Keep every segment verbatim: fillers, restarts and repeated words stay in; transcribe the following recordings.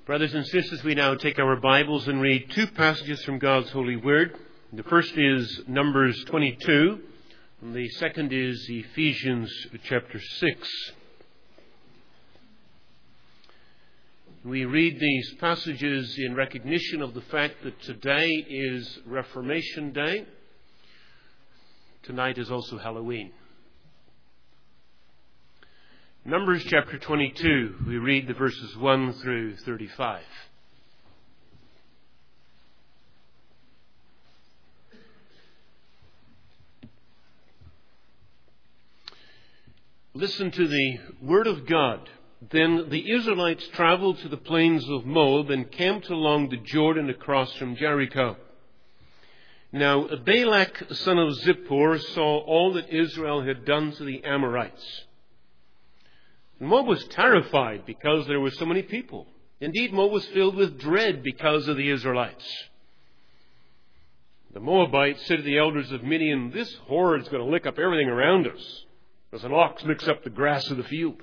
Brothers and sisters, we now take our Bibles and read two passages from God's holy word. The first is Numbers twenty-two, and the second is Ephesians chapter six. We read these passages in recognition of the fact that today is Reformation Day. Tonight is also Halloween. Numbers chapter twenty-two, we read the verses one through thirty-five. Listen to the word of God. Then the Israelites traveled to the plains of Moab and camped along the Jordan across from Jericho. Now Balak, son of Zippor, saw all that Israel had done to the Amorites. Moab was terrified because there were so many people. Indeed, Moab was filled with dread because of the Israelites. The Moabites said to the elders of Midian, "This horde is going to lick up everything around us, as an ox licks up the grass of the field."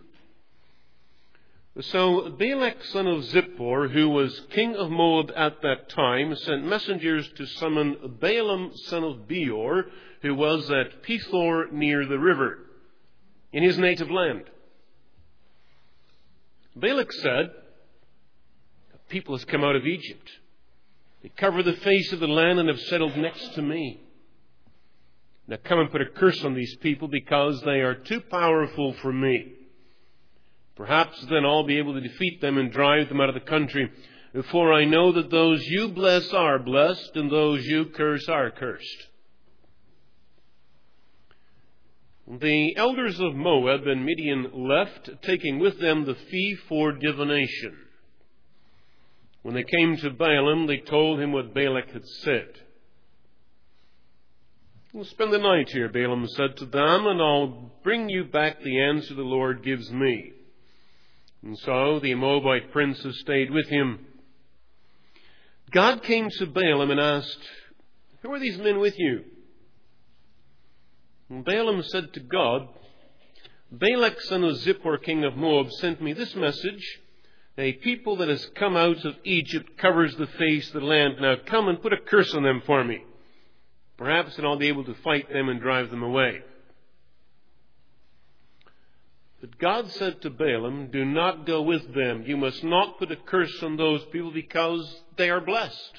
So Balak, son of Zippor, who was king of Moab at that time, sent messengers to summon Balaam, son of Beor, who was at Pethor near the river, in his native land. Balak said, "The people has come out of Egypt. They cover the face of the land and have settled next to me. Now come and put a curse on these people because they are too powerful for me. Perhaps then I'll be able to defeat them and drive them out of the country. For I know that those you bless are blessed and those you curse are cursed." The elders of Moab and Midian left, taking with them the fee for divination. When they came to Balaam, they told him what Balak had said. "We'll spend the night here," Balaam said to them, "and I'll bring you back the answer the Lord gives me." And so the Moabite princes stayed with him. God came to Balaam and asked, "Who are these men with you?" And Balaam said to God, "Balak, son of Zippor, king of Moab, sent me this message. A people that has come out of Egypt covers the face of the land. Now come and put a curse on them for me. Perhaps then I'll be able to fight them and drive them away." But God said to Balaam, "Do not go with them. You must not put a curse on those people because they are blessed."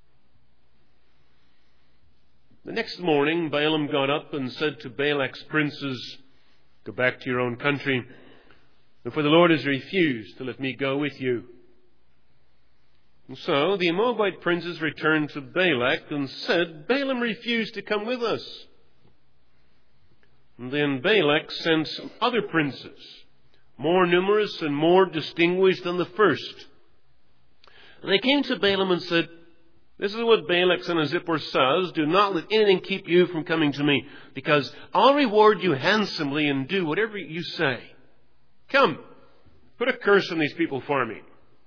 The next morning, Balaam got up and said to Balak's princes, "Go back to your own country, for the Lord has refused to let me go with you." And so the Moabite princes returned to Balak and said, "Balaam refused to come with us." And then Balak sent some other princes, more numerous and more distinguished than the first. And they came to Balaam and said, "This is what Balak, son of Zippor, says. Do not let anything keep you from coming to me, because I'll reward you handsomely and do whatever you say. Come, put a curse on these people for me."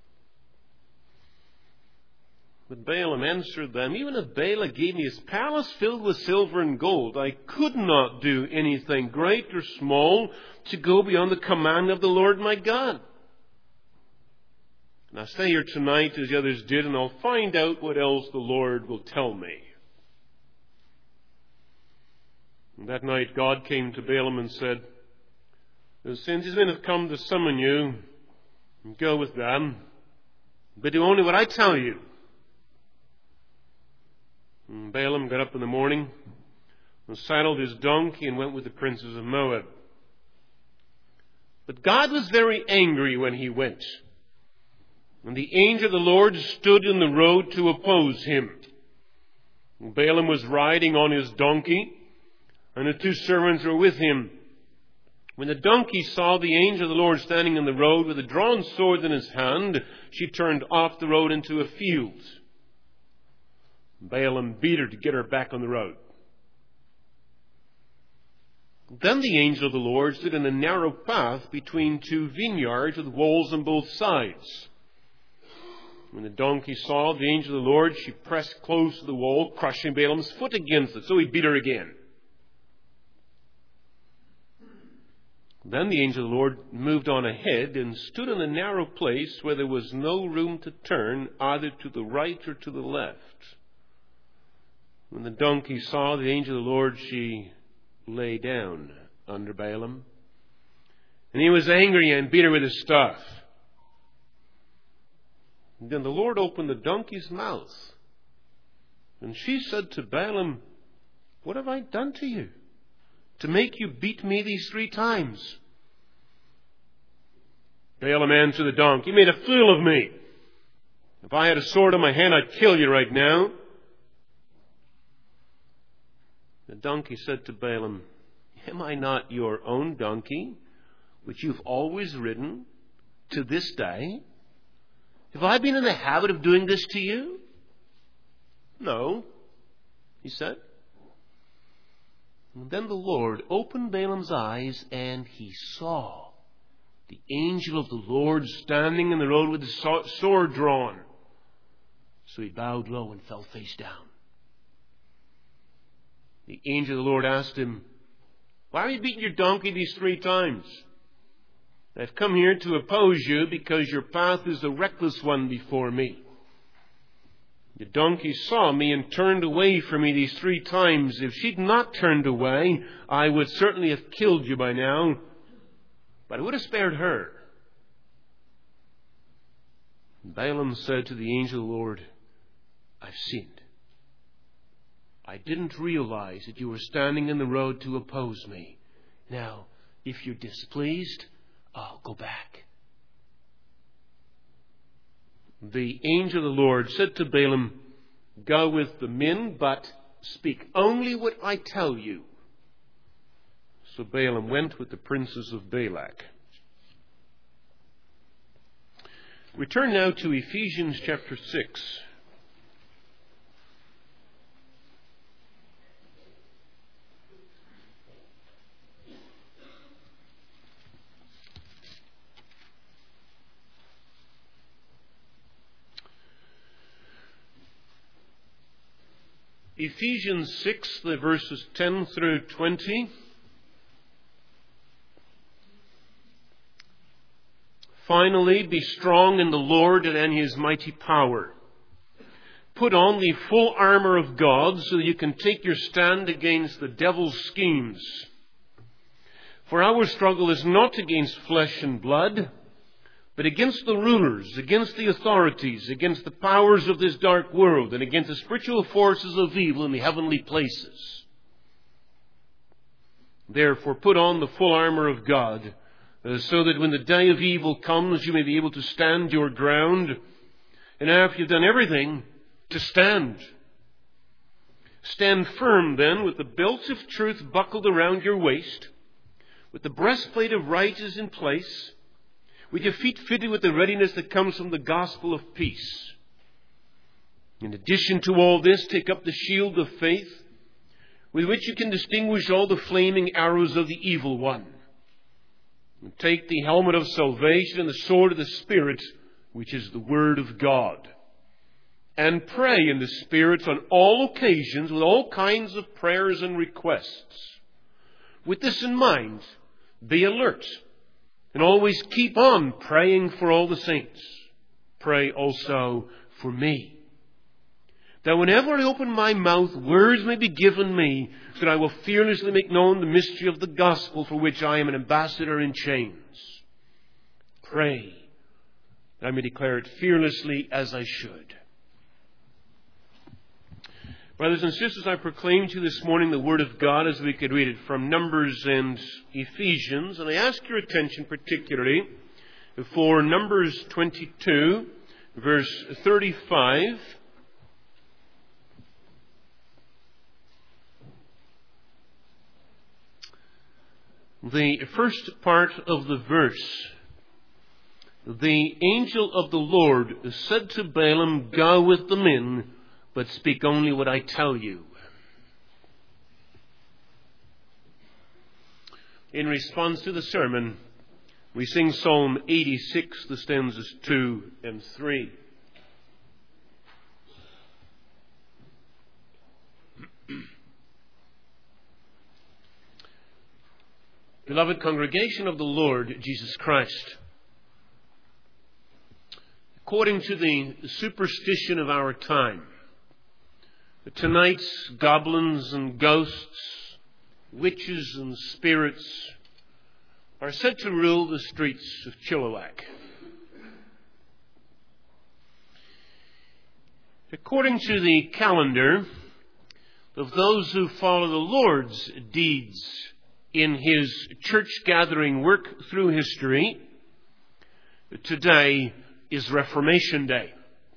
But Balaam answered them, "Even if Balak gave me his palace filled with silver and gold, I could not do anything great or small to go beyond the command of the Lord my God. Now stay here tonight as the others did, and I'll find out what else the Lord will tell me." And that night God came to Balaam and said, "Since these men have come to summon you, go with them, but do only what I tell you." And Balaam got up in the morning and saddled his donkey and went with the princes of Moab. But God was very angry when he went. And the angel of the Lord stood in the road to oppose him. And Balaam was riding on his donkey, and the two servants were with him. When the donkey saw the angel of the Lord standing in the road with a drawn sword in his hand, she turned off the road into a field. Balaam beat her to get her back on the road. Then the angel of the Lord stood in a narrow path between two vineyards with walls on both sides. When the donkey saw the angel of the Lord, she pressed close to the wall, crushing Balaam's foot against it. So he beat her again. Then the angel of the Lord moved on ahead and stood in a narrow place where there was no room to turn either to the right or to the left. When the donkey saw the angel of the Lord, she lay down under Balaam. And he was angry and beat her with his staff. And then the Lord opened the donkey's mouth. And she said to Balaam, "What have I done to you, to make you beat me these three times?" Balaam answered the donkey, "You made a fool of me. If I had a sword in my hand, I'd kill you right now." The donkey said to Balaam, "Am I not your own donkey, which you've always ridden to this day? Have I been in the habit of doing this to you?" "No," he said. And then the Lord opened Balaam's eyes, and he saw the angel of the Lord standing in the road with his sword drawn. So he bowed low and fell face down. The angel of the Lord asked him, "Why are you beating your donkey these three times?" "I've come here to oppose you because your path is a reckless one before me. The donkey saw me and turned away from me these three times. If she'd not turned away, I would certainly have killed you by now. But I would have spared her." Balaam said to the angel of the Lord, "I've sinned. I didn't realize that you were standing in the road to oppose me. Now, if you're displeased, I'll go back." The angel of the Lord said to Balaam, "Go with the men, but speak only what I tell you." So Balaam went with the princes of Balak. We turn now to Ephesians chapter six. Ephesians six, the verses ten through twenty. "Finally, be strong in the Lord and in His mighty power. Put on the full armor of God so that you can take your stand against the devil's schemes. For our struggle is not against flesh and blood, but against the rulers, against the authorities, against the powers of this dark world, and against the spiritual forces of evil in the heavenly places. Therefore, put on the full armor of God, uh, so that when the day of evil comes, you may be able to stand your ground. And after you've done everything, to stand. Stand firm then, with the belt of truth buckled around your waist, with the breastplate of righteousness in place, with your feet fitted with the readiness that comes from the gospel of peace. In addition to all this, take up the shield of faith, with which you can distinguish all the flaming arrows of the evil one. And take the helmet of salvation and the sword of the Spirit, which is the Word of God. And pray in the Spirit on all occasions with all kinds of prayers and requests. With this in mind, be alert. And always keep on praying for all the saints. Pray also for me, that whenever I open my mouth, words may be given me, so that I will fearlessly make known the mystery of the gospel, for which I am an ambassador in chains. Pray that I may declare it fearlessly as I should." Brothers and sisters, I proclaim to you this morning the Word of God as we could read it from Numbers and Ephesians. And I ask your attention particularly for Numbers twenty-two, verse thirty-five. The first part of the verse. "The angel of the Lord said to Balaam, 'Go with the men, but speak only what I tell you.'" In response to the sermon, we sing Psalm eighty-six, the stanzas two and three. Beloved congregation of the Lord Jesus Christ, according to the superstition of our time, tonight's goblins and ghosts, witches and spirits are said to rule the streets of Chilliwack. According to the calendar of those who follow the Lord's deeds in His church-gathering work through history, today is Reformation Day.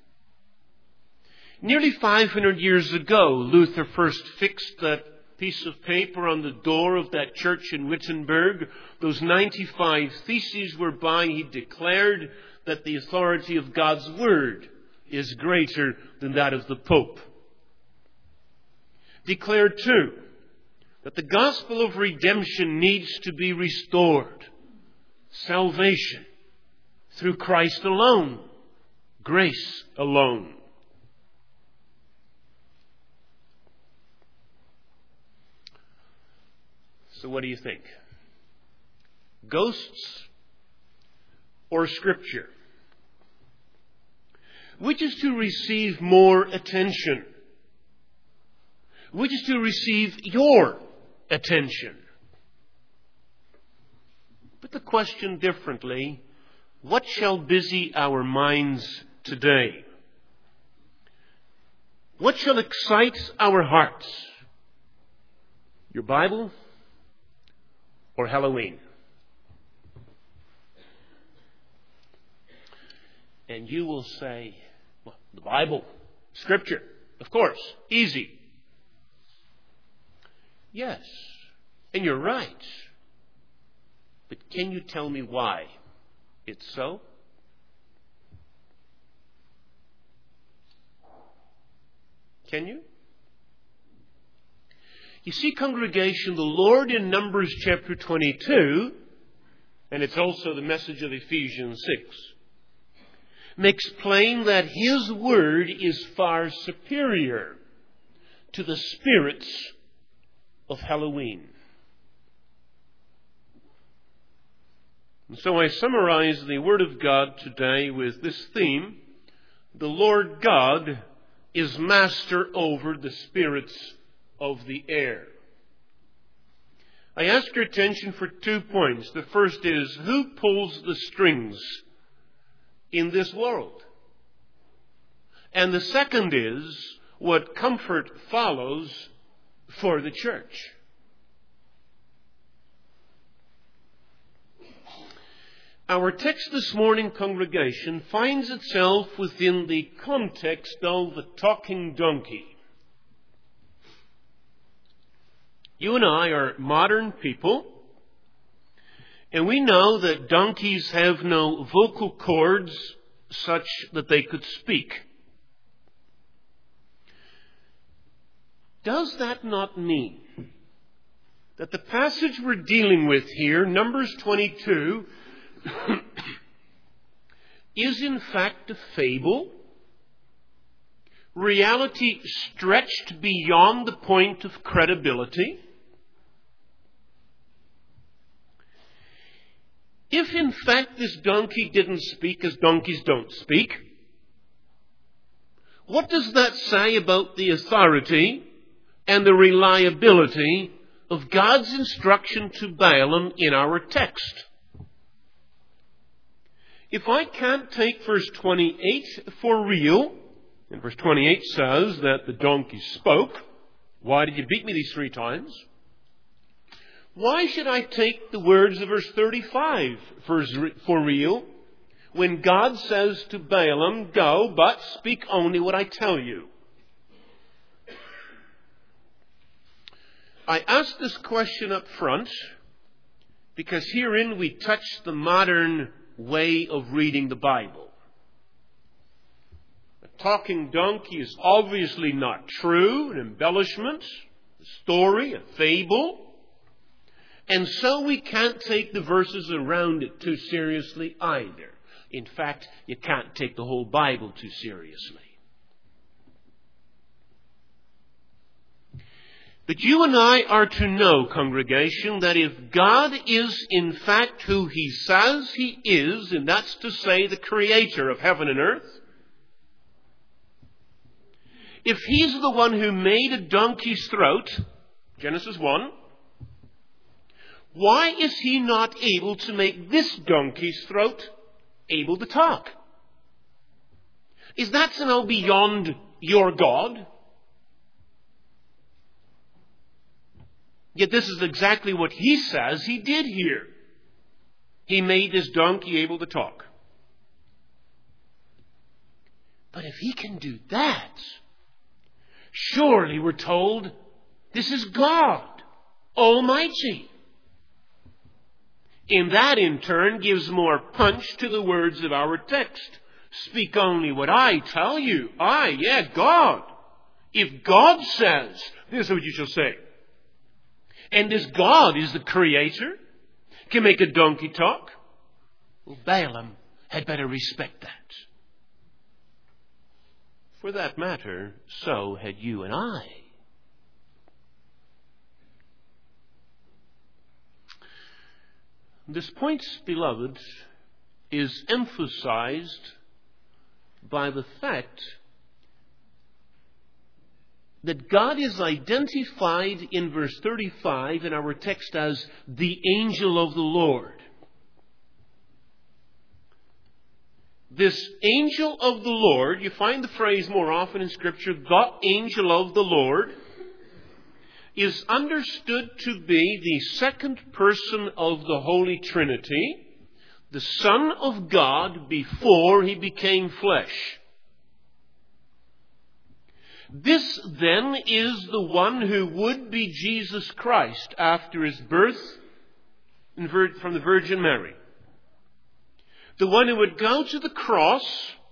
Nearly five hundred years ago, Luther first fixed that piece of paper on the door of that church in Wittenberg, those ninety-five theses whereby he declared that the authority of God's Word is greater than that of the Pope. Declared, too, that the gospel of redemption needs to be restored. Salvation through Christ alone. Grace alone. So what do you think? Ghosts or Scripture? Which is to receive more attention? Which is to receive your attention? Put the question differently. What shall busy our minds today? What shall excite our hearts? Your Bible or Halloween? And you will say, well, the Bible, Scripture, of course, easy. Yes, and you're right. But can you tell me why it's so? Can you? You see, congregation, the Lord in Numbers chapter twenty-two, and it's also the message of Ephesians six, makes plain that His Word is far superior to the spirits of Halloween. And so I summarize the Word of God today with this theme: the Lord God is master over the spirits of the air. I ask your attention for two points. The first is, who pulls the strings in this world? And the second is, what comfort follows for the church. Our text this morning, congregation, finds itself within the context of the talking donkey. You and I are modern people, and we know that donkeys have no vocal cords such that they could speak. Does that not mean that the passage we're dealing with here, Numbers twenty-two, is in fact a fable? Reality stretched beyond the point of credibility? If in fact this donkey didn't speak as donkeys don't speak, what does that say about the authority and the reliability of God's instruction to Balaam in our text? If I can't take verse twenty-eight for real, and verse twenty-eight says that the donkey spoke, why did you beat me these three times? Why should I take the words of verse thirty-five for real when God says to Balaam, go, but speak only what I tell you? I ask this question up front because herein we touch the modern way of reading the Bible. A talking donkey is obviously not true, an embellishment, a story, a fable. And so we can't take the verses around it too seriously either. In fact, you can't take the whole Bible too seriously. But you and I are to know, congregation, that if God is in fact who He says He is, and that's to say the Creator of heaven and earth, if He's the one who made a donkey's throat, Genesis one, why is He not able to make this donkey's throat able to talk? Is that somehow beyond your God? Yet this is exactly what He says He did here. He made this donkey able to talk. But if He can do that, surely we're told this is God Almighty. And that in turn gives more punch to the words of our text. Speak only what I tell you. I, yeah, God. If God says, this is what you shall say. And this God is the Creator, can make a donkey talk, well, Balaam had better respect that. For that matter, so had you and I. This point, beloved, is emphasized by the fact that God is identified in verse thirty-five in our text as the angel of the Lord. This angel of the Lord, you find the phrase more often in Scripture, the angel of the Lord, is understood to be the second person of the Holy Trinity, the Son of God before He became flesh. This, then, is the one who would be Jesus Christ after His birth from the Virgin Mary. The one who would go to the cross,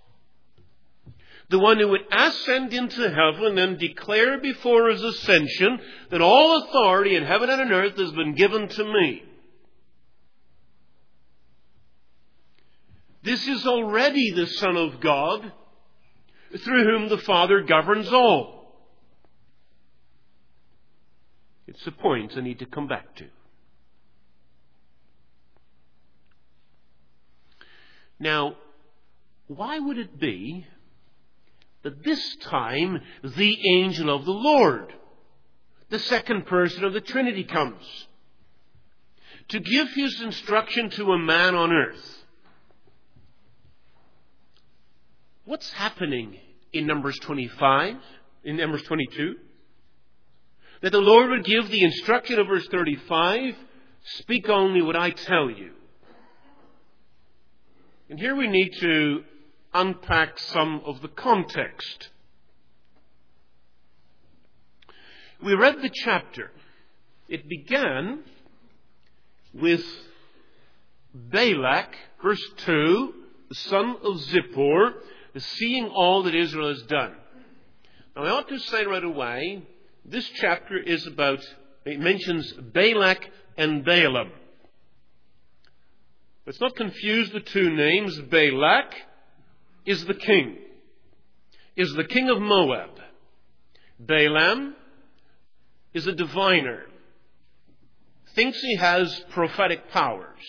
the one who would ascend into heaven and declare before His ascension that all authority in heaven and on earth has been given to me. This is already the Son of God, through whom the Father governs all. It's a point I need to come back to. Now, why would it be that this time the angel of the Lord, the second person of the Trinity, comes to give his instruction to a man on earth? What's happening in Numbers twenty-five, in Numbers twenty-two? That the Lord would give the instruction of verse thirty-five, speak only what I tell you. And here we need to unpack some of the context. We read the chapter. It began with Balak, verse two, the son of Zippor, seeing all that Israel has done. Now I ought to say right away, this chapter is about, it mentions Balak and Balaam. Let's not confuse the two names. Balak is the king, is the king of Moab. Balaam is a diviner, thinks he has prophetic powers.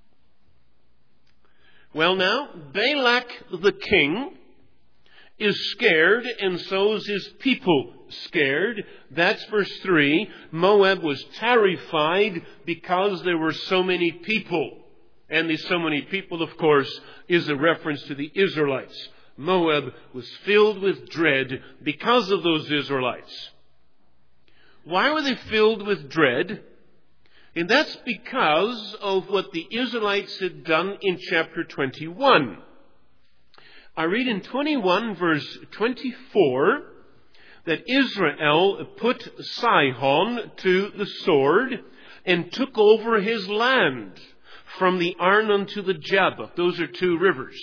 Well now, Balak the king is scared, and so is his people scared. That's verse three. Moab was terrified because there were so many people. And these so many people, of course, is a reference to the Israelites. Moab was filled with dread because of those Israelites. Why were they filled with dread? And that's because of what the Israelites had done in chapter twenty-one. I read in twenty-one verse twenty-four that Israel put Sihon to the sword and took over his land from the Arnon to the Jabbok. Those are two rivers.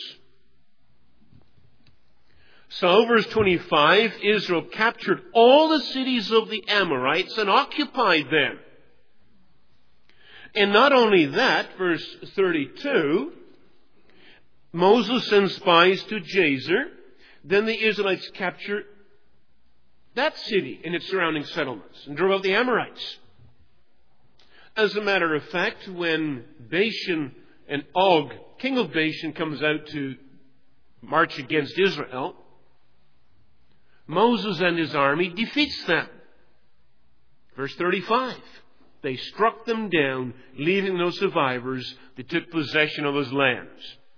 So verse twenty-five, Israel captured all the cities of the Amorites and occupied them. And not only that, verse thirty-two, Moses sends spies to Jazer. Then the Israelites capture that city and its surrounding settlements and drove out the Amorites. As a matter of fact, when Bashan and Og, king of Bashan, comes out to march against Israel, Moses and his army defeats them. Verse thirty-five. They struck them down, leaving no survivors. They took possession of his lands.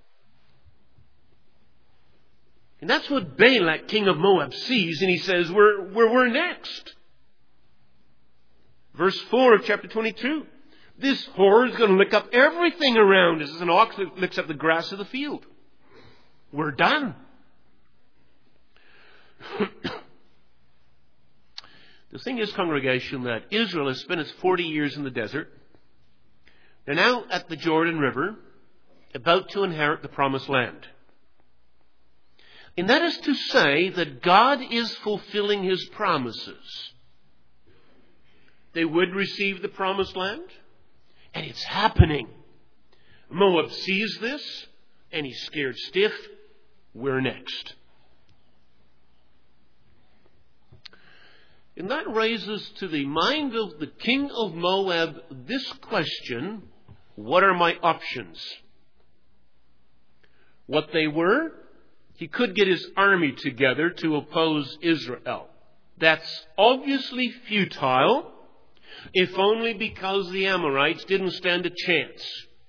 And that's what Balak, king of Moab, sees, and he says, we're, we're, we're next. Verse four of chapter twenty-two. This whore is going to lick up everything around us as an ox licks up the grass of the field. We're done. The thing is, congregation, that Israel has spent its forty years in the desert. They're now at the Jordan River, about to inherit the promised land. And that is to say that God is fulfilling His promises. They would receive the promised land, and it's happening. Moab sees this, and he's scared stiff. We're next. And that raises to the mind of the king of Moab this question: what are my options? What they were, he could get his army together to oppose Israel. That's obviously futile, if only because the Amorites didn't stand a chance.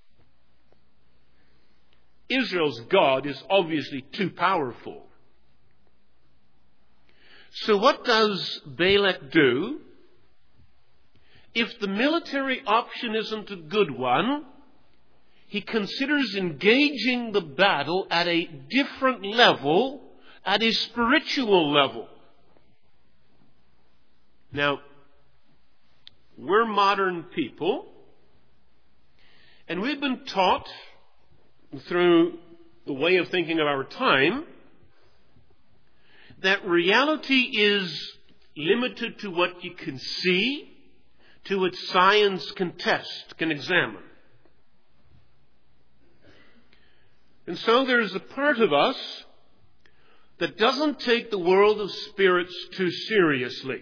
Israel's God is obviously too powerful. So what does Balak do? If the military option isn't a good one, he considers engaging the battle at a different level, at a spiritual level. Now, we're modern people, and we've been taught through the way of thinking of our time that reality is limited to what you can see, to what science can test, can examine. And so there's a part of us that doesn't take the world of spirits too seriously.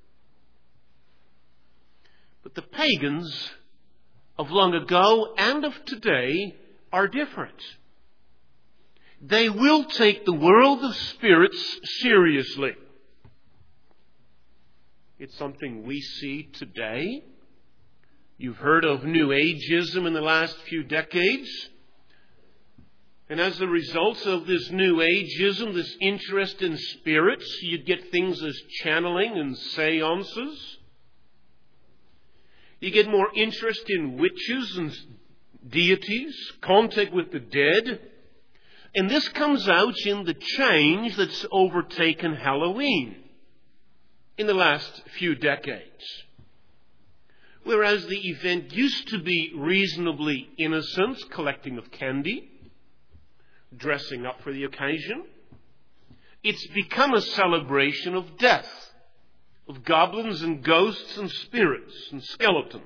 But the pagans of long ago and of today are different. They will take the world of spirits seriously. It's something we see today. You've heard of New Ageism in the last few decades. And as a result of this New Ageism, this interest in spirits, you'd get things as channeling and seances. You get more interest in witches and deities, contact with the dead. And this comes out in the change that's overtaken Halloween in the last few decades. Whereas the event used to be reasonably innocent, collecting of candy, dressing up for the occasion, it's become a celebration of death, of goblins and ghosts and spirits and skeletons.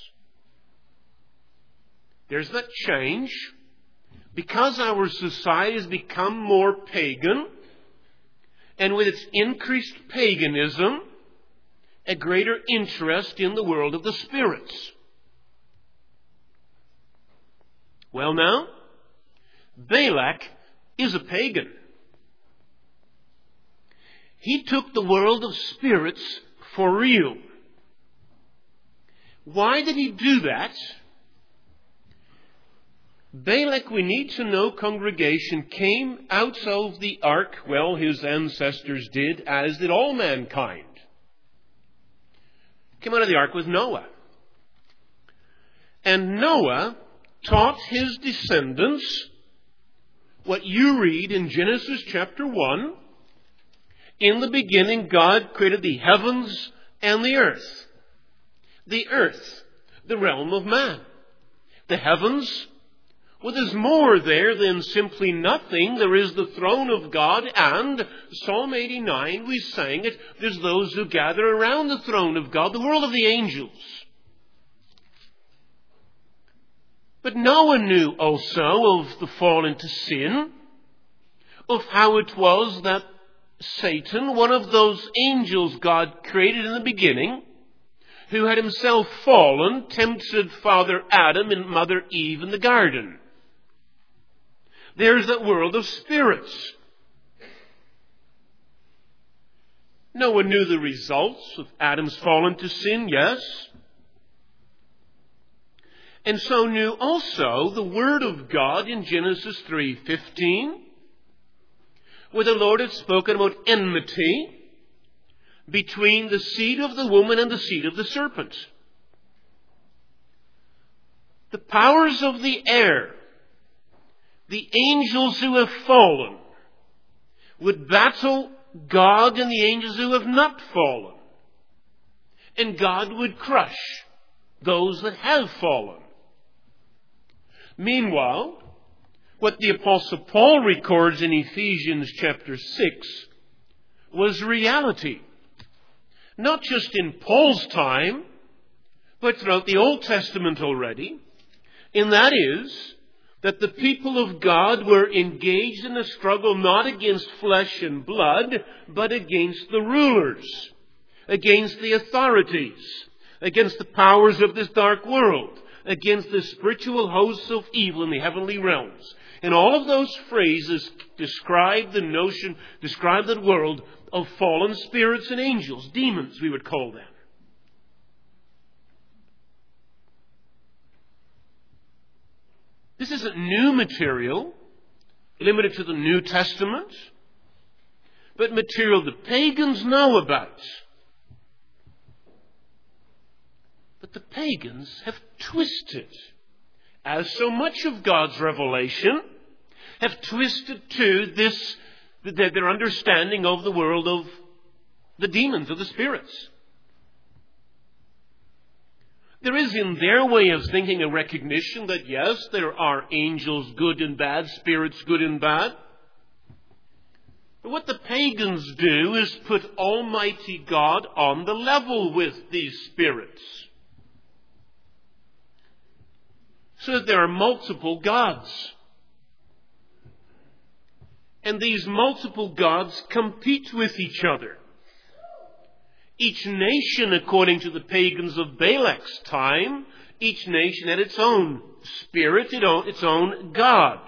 There's that change. Because our society has become more pagan, and with its increased paganism, a greater interest in the world of the spirits. Well now, Balak is a pagan. He took the world of spirits for real. Why did he do that? Balak, we need to know, congregation, came out of the ark, well, his ancestors did, as did all mankind. Came out of the ark with Noah. And Noah taught his descendants what you read in Genesis chapter one. In the beginning, God created the heavens and the earth. The earth, the realm of man. The heavens, well, there's more there than simply nothing. There is the throne of God, and Psalm eighty-nine, we sang it, there's those who gather around the throne of God, the world of the angels. But Noah knew also of the fall into sin, of how it was that Satan, one of those angels God created in the beginning, who had himself fallen, tempted Father Adam and Mother Eve in the garden. There's that world of spirits. No one knew the results of Adam's fall into sin, yes. And so knew also the Word of God in Genesis three fifteen, where the Lord had spoken about enmity between the seed of the woman and the seed of the serpent. The powers of the air, the angels who have fallen, would battle God and the angels who have not fallen. And God would crush those that have fallen. Meanwhile, what the Apostle Paul records in Ephesians chapter six was reality. Not just in Paul's time, but throughout the Old Testament already. And that is that the people of God were engaged in a struggle not against flesh and blood, but against the rulers, against the authorities, against the powers of this dark world, against the spiritual hosts of evil in the heavenly realms. And all of those phrases describe the notion, describe that world of fallen spirits and angels, demons we would call them. This isn't new material, limited to the New Testament, but material the pagans know about. But the pagans have twisted, as so much of God's revelation, have twisted to this, their understanding of the world of the demons, of the spirits. There is in their way of thinking a recognition that yes, there are angels good and bad, spirits good and bad. But what the pagans do is put Almighty God on the level with these spirits. So that there are multiple gods. And these multiple gods compete with each other. Each nation, according to the pagans of Balak's time, each nation had its own spirit, its own God.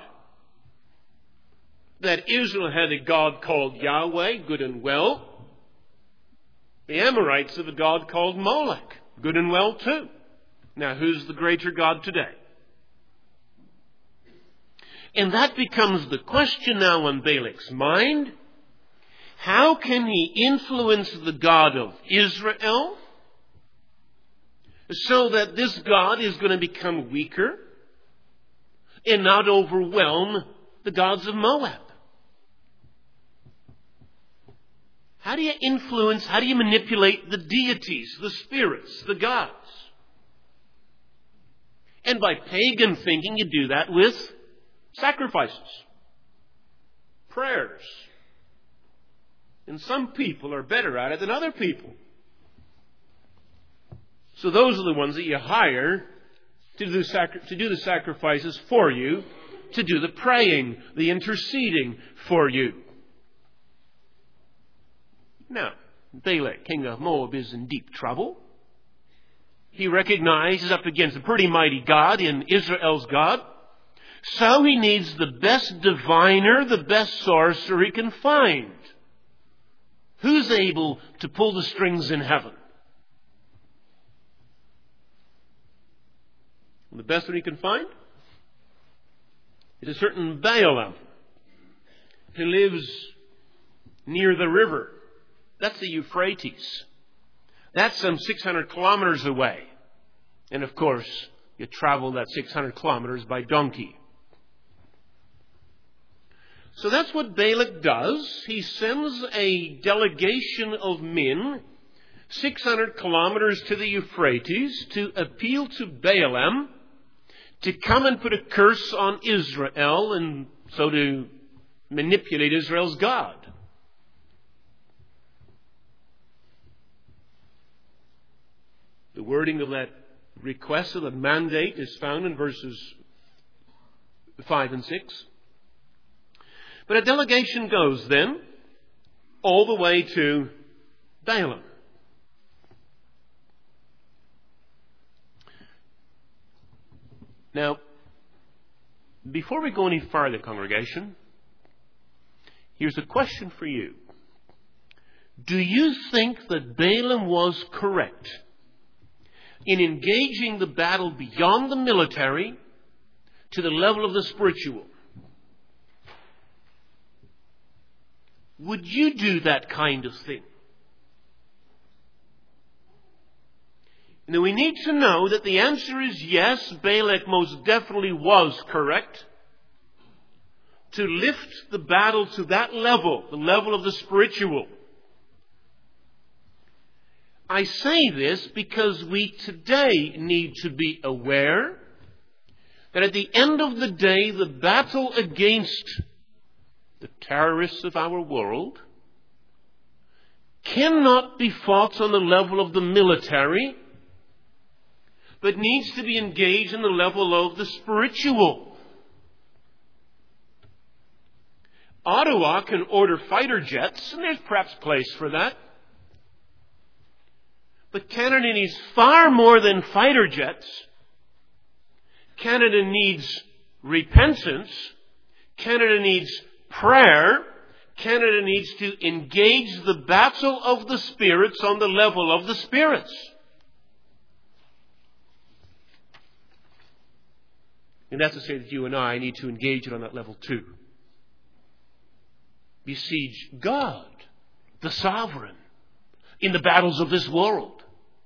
That Israel had a God called Yahweh, good and well. The Amorites have a God called Molech, good and well too. Now, who's the greater God today? And that becomes the question now on Balak's mind. How can he influence the God of Israel so that this God is going to become weaker and not overwhelm the gods of Moab? How do you influence, how do you manipulate the deities, the spirits, the gods? And by pagan thinking, you do that with sacrifices, prayers. And some people are better at it than other people. So those are the ones that you hire to do, sacri- to do the sacrifices for you, to do the praying, the interceding for you. Now, Balak, king of Moab, is in deep trouble. He recognizes up against a pretty mighty God in Israel's God. So he needs the best diviner, the best sorcerer he can find. Who's able to pull the strings in heaven? The best one he can find is a certain Balaam who lives near the river. That's the Euphrates. That's some six hundred kilometers away. And of course, you travel that six hundred kilometers by donkey. So that's what Balak does. He sends a delegation of men six hundred kilometers to the Euphrates to appeal to Balaam to come and put a curse on Israel and so to manipulate Israel's God. The wording of that request, of that mandate, is found in verses five and six. But a delegation goes then all the way to Balaam. Now, before we go any further, congregation, here's a question for you. Do you think that Balaam was correct in engaging the battle beyond the military to the level of the spiritual? Would you do that kind of thing? Now we need to know that the answer is yes, Balak most definitely was correct to lift the battle to that level, the level of the spiritual. I say this because we today need to be aware that at the end of the day, the battle against the terrorists of our world cannot be fought on the level of the military, but needs to be engaged in the level of the spiritual. Ottawa can order fighter jets, and there's perhaps place for that. But Canada needs far more than fighter jets. Canada needs repentance. Canada needs prayer. Canada needs to engage the battle of the spirits on the level of the spirits. And that's to say that you and I need to engage it on that level too. Besiege God, the sovereign, in the battles of this world.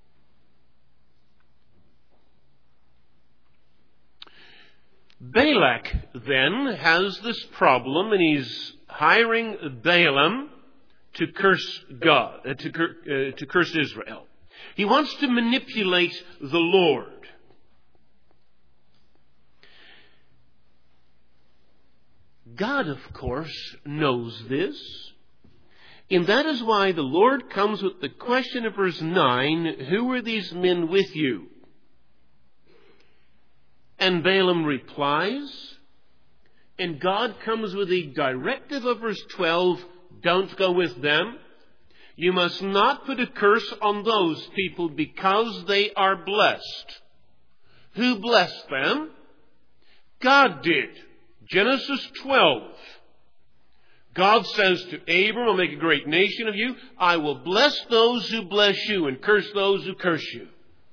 Balak then has this problem, and he's hiring Balaam to curse God, uh, to, cur- uh, to curse Israel. He wants to manipulate the Lord. God, of course, knows this. And that is why the Lord comes with the question of verse nine, who are these men with you? And Balaam replies, and God comes with the directive of verse twelve, don't go with them. You must not put a curse on those people because they are blessed. Who blessed them? God did. Genesis twelve. God says to Abram, I'll make a great nation of you. I will bless those who bless you and curse those who curse you.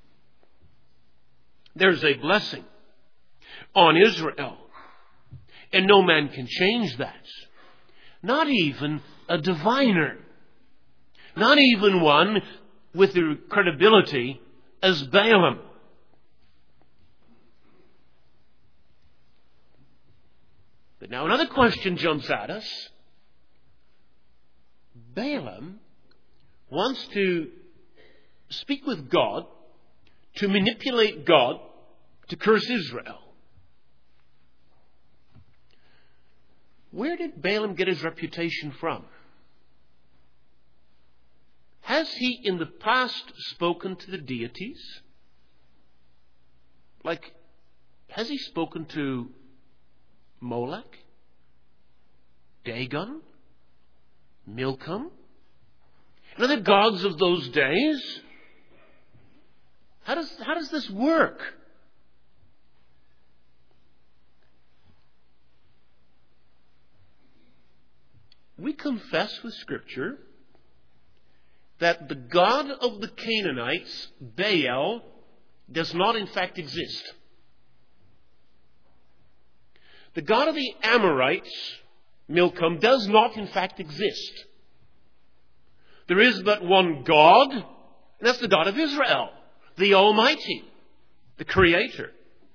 There's a blessing on Israel. And no man can change that. Not even a diviner. Not even one with the credibility as Balaam. But now another question jumps at us. Balaam wants to speak with God, to manipulate God, to curse Israel. Where did Balaam get his reputation from? Has he in the past spoken to the deities? Like, has he spoken to Molech, Dagon, Milcom, and other gods of those days? How does, how does this work? We confess with Scripture that the God of the Canaanites, Baal, does not in fact exist. The God of the Amorites, Milcom, does not in fact exist. There is but one God, and that's the God of Israel, the Almighty, the Creator.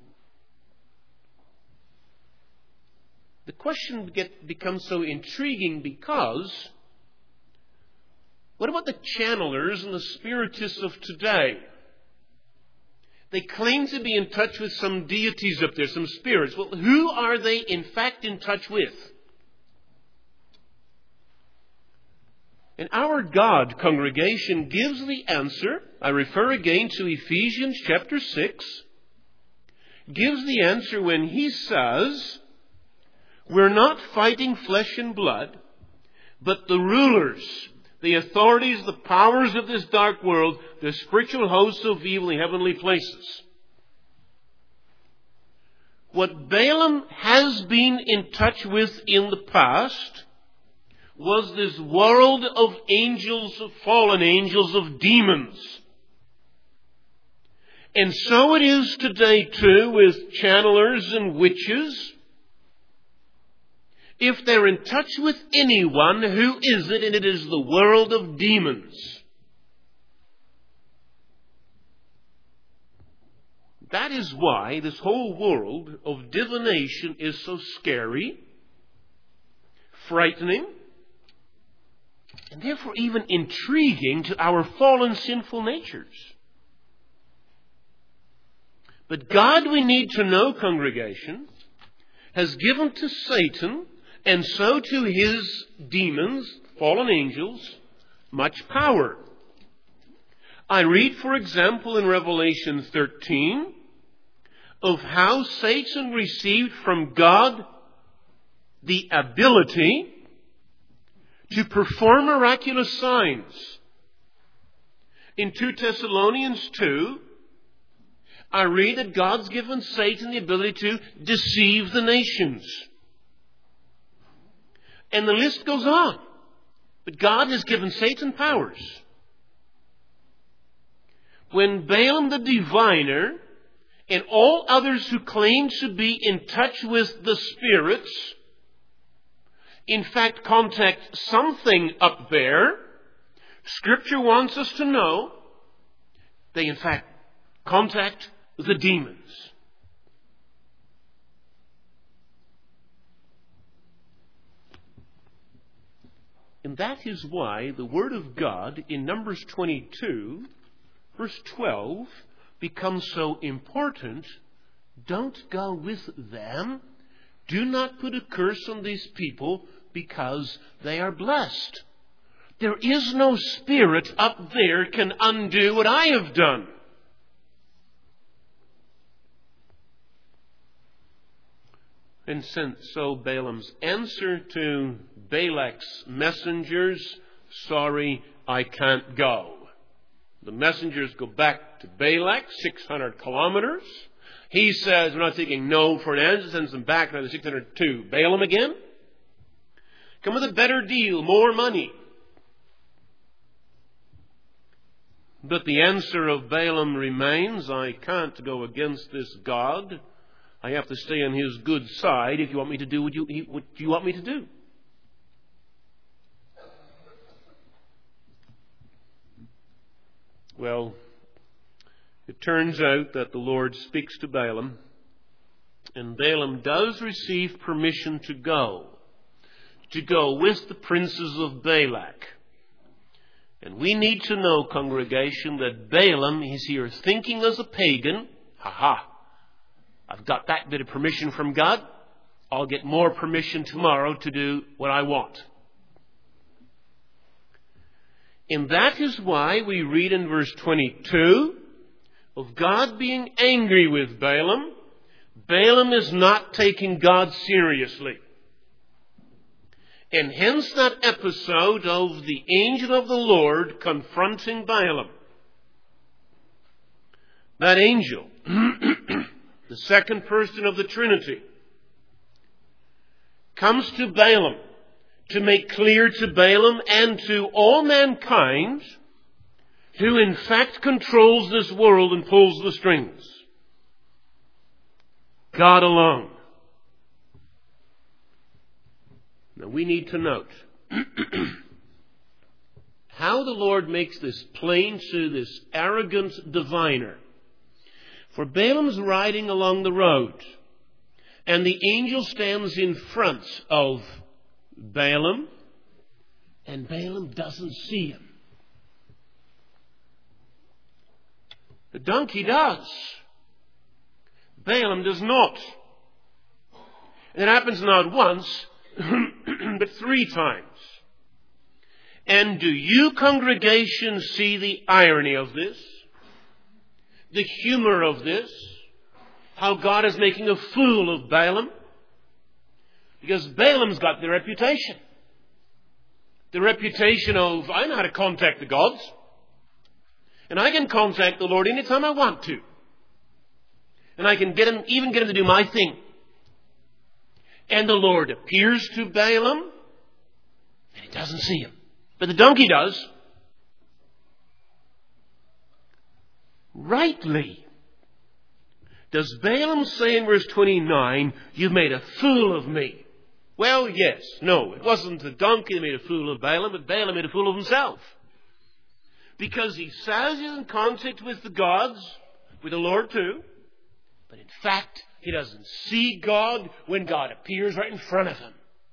The question get, becomes so intriguing because what about the channelers and the spiritists of today? They claim to be in touch with some deities up there, some spirits. Well, who are they in fact in touch with? And our God, congregation, gives the answer. I refer again to Ephesians chapter six. Gives the answer when he says, we're not fighting flesh and blood, but the rulers, the authorities, the powers of this dark world, the spiritual hosts of evil in heavenly places. What Balaam has been in touch with in the past was this world of angels, of fallen angels, of demons. And so it is today too with channelers and witches. If they're in touch with anyone, who is it? And it is the world of demons. That is why this whole world of divination is so scary, frightening, and therefore even intriguing to our fallen sinful natures. But God, we need to know, congregation, has given to Satan, and so to his demons, fallen angels, much power. I read, for example, in Revelation thirteen, of how Satan received from God the ability to perform miraculous signs. In Second Thessalonians two, I read that God's given Satan the ability to deceive the nations. And the list goes on. But God has given Satan powers. When Balaam the diviner and all others who claim to be in touch with the spirits, in fact contact something up there, Scripture wants us to know they in fact contact the demons. And that is why the Word of God in Numbers twenty-two, verse twelve, becomes so important. Don't go with them. Do not put a curse on these people because they are blessed. There is no spirit up there can undo what I have done. And since so Balaam's answer to Balak's messengers, sorry, I can't go. The messengers go back to Balak, six hundred kilometers. He says, we're not taking no for an answer, sends them back another six hundred two. Balaam again? Come with a better deal, more money. But the answer of Balaam remains, I can't go against this God. I have to stay on his good side if you want me to do what you, what you want me to do. Well, it turns out that the Lord speaks to Balaam, and Balaam does receive permission to go, to go with the princes of Balak. And we need to know, congregation, that Balaam is here thinking as a pagan. Ha ha! I've got that bit of permission from God. I'll get more permission tomorrow to do what I want. And that is why we read in verse twenty-two of God being angry with Balaam. Balaam is not taking God seriously. And hence that episode of the angel of the Lord confronting Balaam. That angel, the second person of the Trinity, comes to Balaam to make clear to Balaam and to all mankind who in fact controls this world and pulls the strings. God alone. Now we need to note how the Lord makes this plain to this arrogant diviner. For Balaam's riding along the road, and the angel stands in front of Balaam, and Balaam doesn't see him. The donkey does. Balaam does not. And it happens not once, but three times. And do you, congregation, see the irony of this? The humor of this? How God is making a fool of Balaam? Because Balaam's got the reputation. the reputation of, I know how to contact the gods. And I can contact the Lord anytime I want to. And I can get him, even get him to do my thing. And the Lord appears to Balaam, and he doesn't see him. But the donkey does. Rightly, does Balaam say in verse twenty-nine, you've made a fool of me? Well, yes. No, it wasn't the donkey that made a fool of Balaam, but Balaam made a fool of himself. Because he says he's in contact with the gods, with the Lord too, but in fact, he doesn't see God when God appears right in front of him.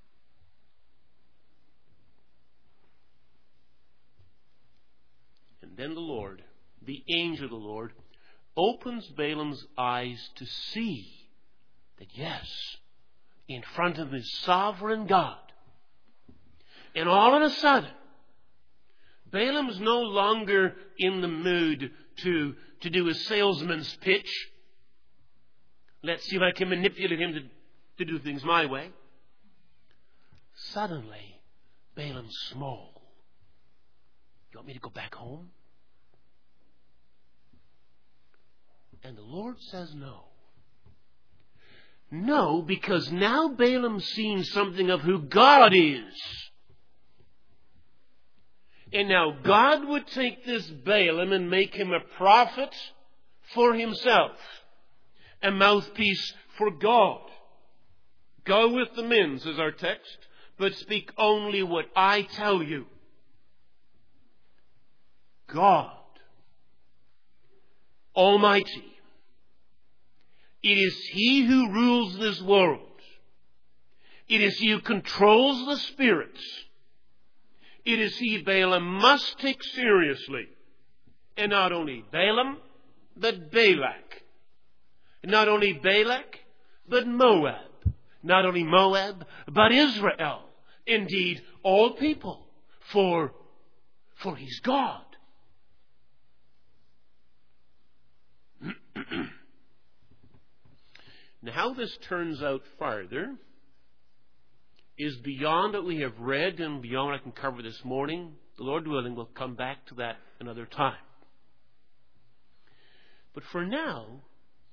And then the Lord, the angel of the Lord, opens Balaam's eyes to see that yes, in front of his sovereign God. And all of a sudden, Balaam's no longer in the mood to, to do a salesman's pitch. Let's see if I can manipulate him to, to do things my way. Suddenly, Balaam's small. You want me to go back home? And the Lord says no. No, because now Balaam's seen something of who God is. And now God would take this Balaam and make him a prophet for himself. A mouthpiece for God. Go with the men, says our text, but speak only what I tell you. God, Almighty, it is He who rules this world. It is He who controls the spirits. It is He Balaam must take seriously. And not only Balaam, but Balak. And not only Balak, but Moab. Not only Moab, but Israel. Indeed, all people. For, for He's God. Now, how this turns out farther is beyond what we have read and beyond what I can cover this morning. The Lord willing, we'll come back to that another time. But for now,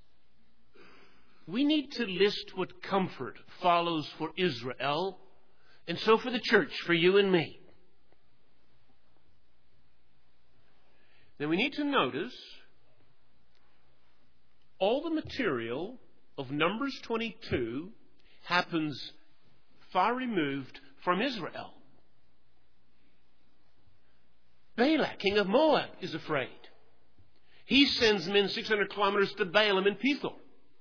we need to list what comfort follows for Israel, and so for the church, for you and me. Then we need to notice all the material of Numbers twenty-two happens far removed from Israel. Balak, king of Moab, is afraid. He sends men six hundred kilometers to Balaam and Pethor.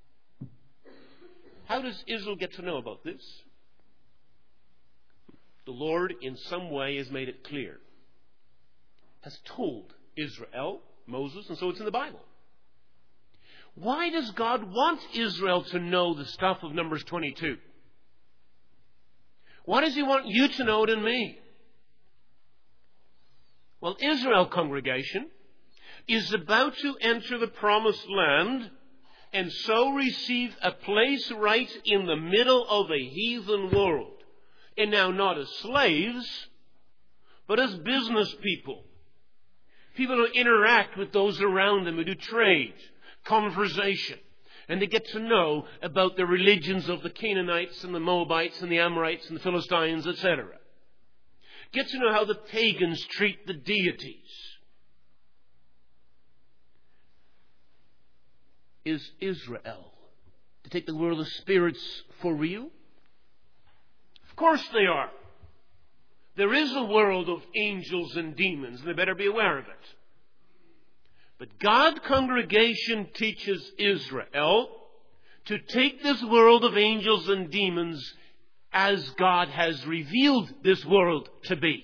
How does Israel get to know about this? The Lord, in some way, has made it clear. Has told Israel, Moses, and so it's in the Bible. Why does God want Israel to know the stuff of Numbers twenty-two? Why does He want you to know it and me? Well, Israel, congregation, is about to enter the promised land and so receive a place right in the middle of a heathen world. And now not as slaves, but as business people. People who interact with those around them, who do trade, conversation. And they get to know about the religions of the Canaanites and the Moabites and the Amorites and the Philistines, et cetera. Get to know how the pagans treat the deities. Is Israel to take the world of spirits for real? Of course they are. There is a world of angels and demons, and they better be aware of it. But God, congregation, teaches Israel to take this world of angels and demons as God has revealed this world to be.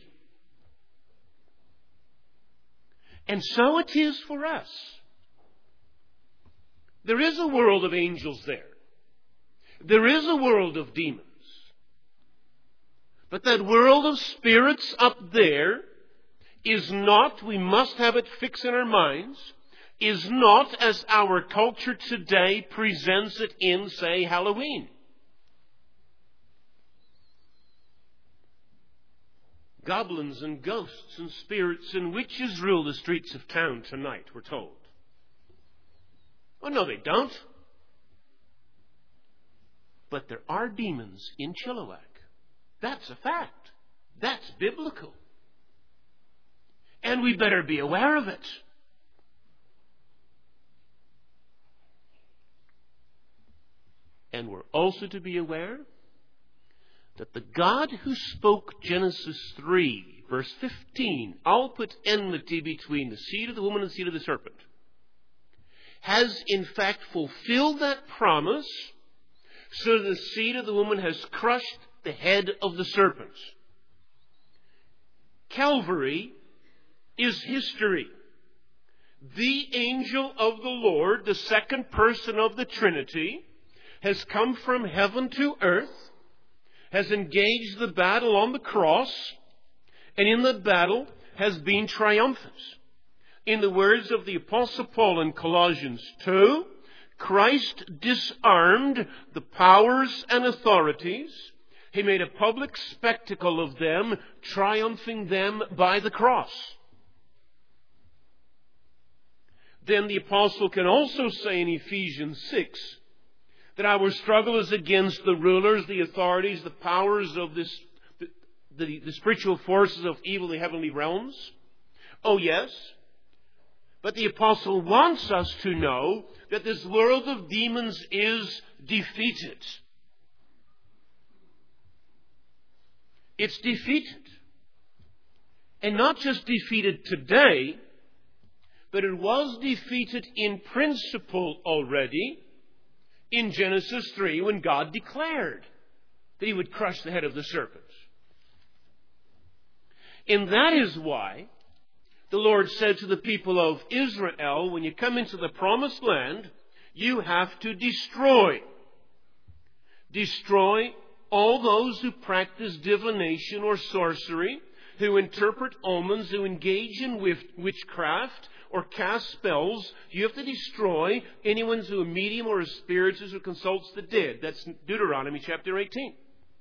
And so it is for us. There is a world of angels there. There is a world of demons. But that world of spirits up there is not, we must have it fixed in our minds, is not as our culture today presents it in, say, Halloween. Goblins and ghosts and spirits and witches rule the streets of town tonight, we're told. Oh, no, they don't. But there are demons in Chilliwack. That's a fact. That's biblical. And we better be aware of it. And we're also to be aware that the God who spoke Genesis three, verse fifteen, I'll put enmity between the seed of the woman and the seed of the serpent, has in fact fulfilled that promise, so the seed of the woman has crushed the head of the serpent. Calvary is history. The angel of the Lord, the second person of the Trinity, has come from heaven to earth, has engaged the battle on the cross, and in the battle has been triumphant. In the words of the Apostle Paul in Colossians two, Christ disarmed the powers and authorities. He made a public spectacle of them, triumphing them by the cross. Then the apostle can also say in Ephesians six that our struggle is against the rulers, the authorities, the powers of this, the, the, the spiritual forces of evil in the heavenly realms. Oh yes. But the apostle wants us to know that this world of demons is defeated. It's defeated. And not just defeated today, but it was defeated in principle already in Genesis three when God declared that He would crush the head of the serpent. And that is why the Lord said to the people of Israel, when you come into the promised land, you have to destroy. Destroy all those who practice divination or sorcery, who interpret omens, who engage in witchcraft or cast spells. You have to destroy anyone who's a medium or a spiritist who consults the dead. That's Deuteronomy chapter eighteen.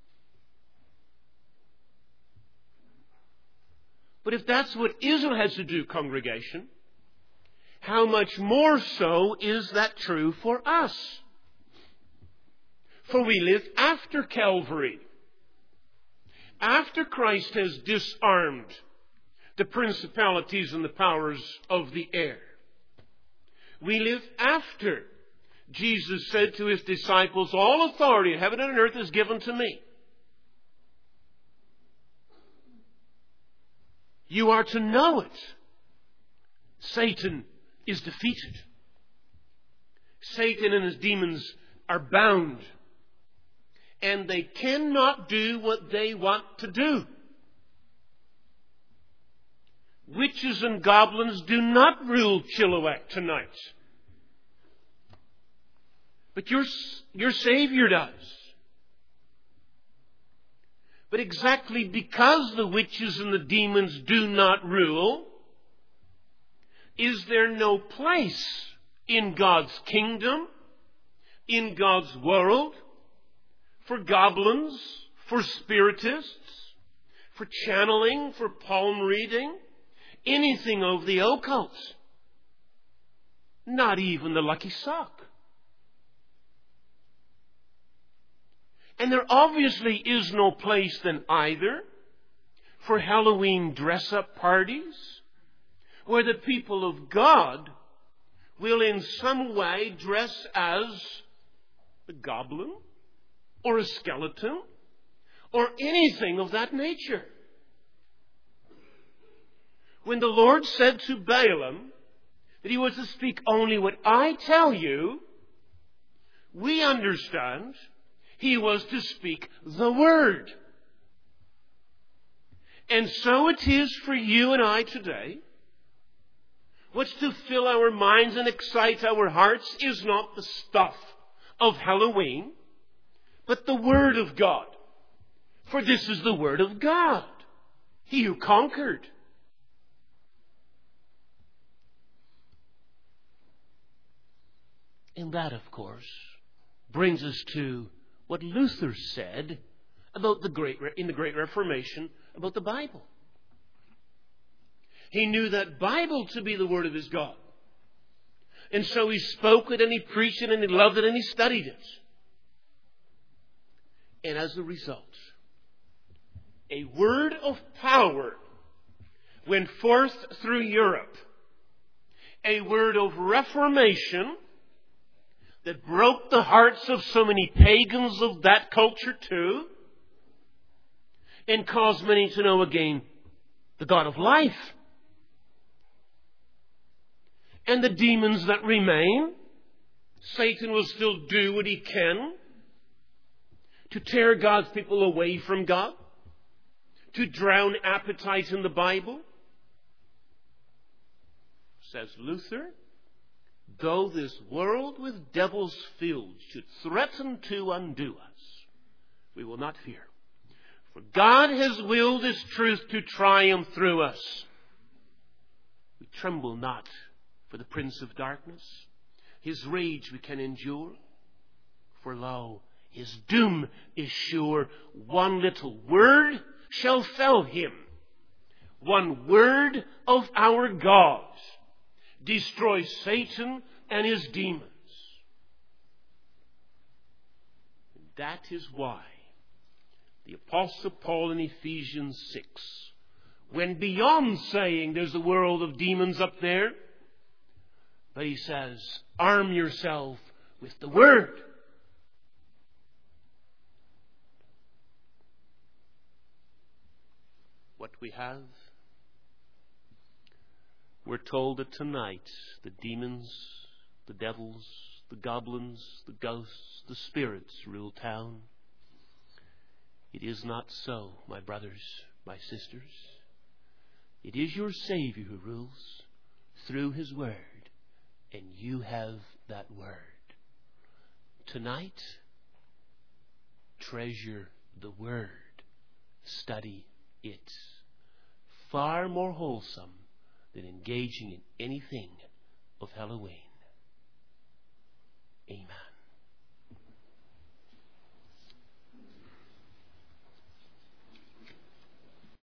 But if that's what Israel has to do, congregation, how much more so is that true for us? For we live after Calvary. After Christ has disarmed the principalities and the powers of the air. We live after Jesus said to His disciples, all authority in heaven and on earth is given to me. You are to know it. Satan is defeated. Satan and his demons are bound. And they cannot do what they want to do. Witches and goblins do not rule Chilliwack tonight. But your, your Savior does. But exactly because the witches and the demons do not rule, is there no place in God's kingdom, in God's world, for goblins, for spiritists, for channeling, for palm reading, anything of the occult? Not even the lucky sock. And there obviously is no place then either for Halloween dress-up parties where the people of God will in some way dress as a goblin or a skeleton or anything of that nature. When the Lord said to Balaam that he was to speak only what I tell you, we understand he was to speak the Word. And so it is for you and I today. What's to fill our minds and excite our hearts is not the stuff of Halloween, but the Word of God. For this is the Word of God, He who conquered. And that, of course, brings us to what Luther said about the great in the Great Reformation about the Bible. He knew that Bible to be the Word of his God. And so he spoke it and he preached it and he loved it and he studied it. And as a result, a word of power went forth through Europe. A word of reformation that broke the hearts of so many pagans of that culture too, and caused many to know again the God of life. And the demons that remain, Satan will still do what he can to tear God's people away from God, to drown appetite in the Bible. Says Luther, though this world with devils filled should threaten to undo us, we will not fear. For God has willed His truth to triumph through us. We tremble not for the prince of darkness. His rage we can endure. For lo, his doom is sure. One little word shall fell him. One word of our God destroys Satan and his demons. And that is why the Apostle Paul in Ephesians six went beyond saying there's a world of demons up there, but he says, arm yourself with the Word. What we have, we're told that tonight the demons, the devils, the goblins, the ghosts, the spirits rule town. It is not so, my brothers, my sisters. It is your Savior who rules through His Word, and you have that Word. Tonight, treasure the Word. Study it. Far more wholesome than engaging in anything of Halloween.